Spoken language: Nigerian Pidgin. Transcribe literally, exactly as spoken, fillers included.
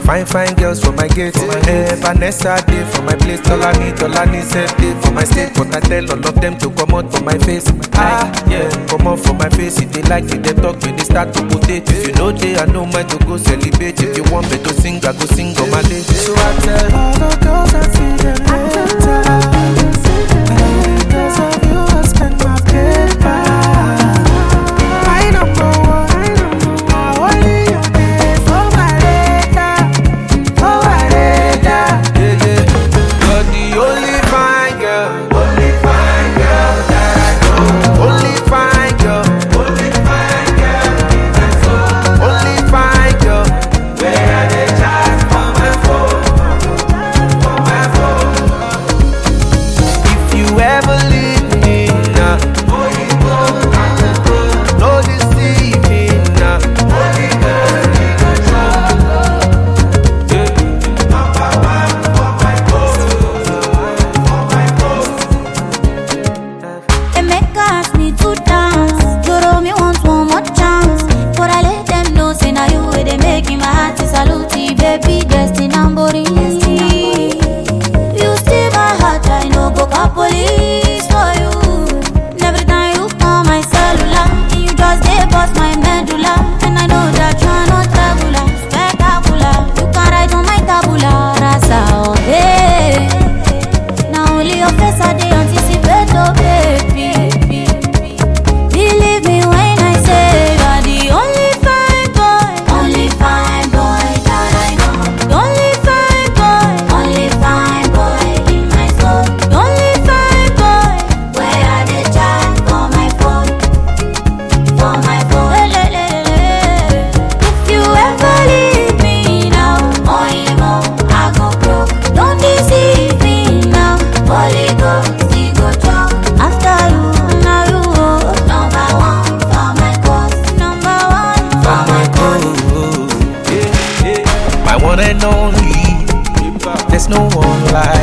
Fine, fine girls for my gate. Eh, Vanessa day for my place. Tolani, Tolani said day for my state. But I tell all of them to come out for my face. Ah, yeah, come out for my face. If they like it, they talk when they start to potate. If you know they, I know mine to go celebrate. If you want me to sing, I go sing on my day. So I tell all the girls I see them later. And because of you, I spend my paper. I don't know what I don't know. Only you pay for my data. For my data. Yeah, yeah. You're the only fine girl. Only fine girl that I know. Only fine girl. Only fine girl in my soul. Only fine girl. Where are they chat for my phone? For my phone. If you ever leave me now, no deceiving now. They make ask me to dance. Joro me want one more chance. But I let them know, say now you way they making my heart to salute you, baby. Destin' Ambori. You steal my heart, I know go call police for you. And every time you call my cellular, you just dey bust my medulla. And I know that you're not regular, spectacular. You can write on my tabula rasa, oh hey. Now only your face I dey anticipate, oh baby. Believe me when I say you're the only fine boy, only fine boy that I know. The only fine boy, only fine boy in my soul. The only fine boy, where are they chat for my phone? For my phone. If you ever leave me now, oh you know I go broke. Don't deceive me now, Holy Ghost, he go talk. After you, now you oh, number one for my cause, number one for my cause. Oh, yeah, yeah. My one and only. There's no one like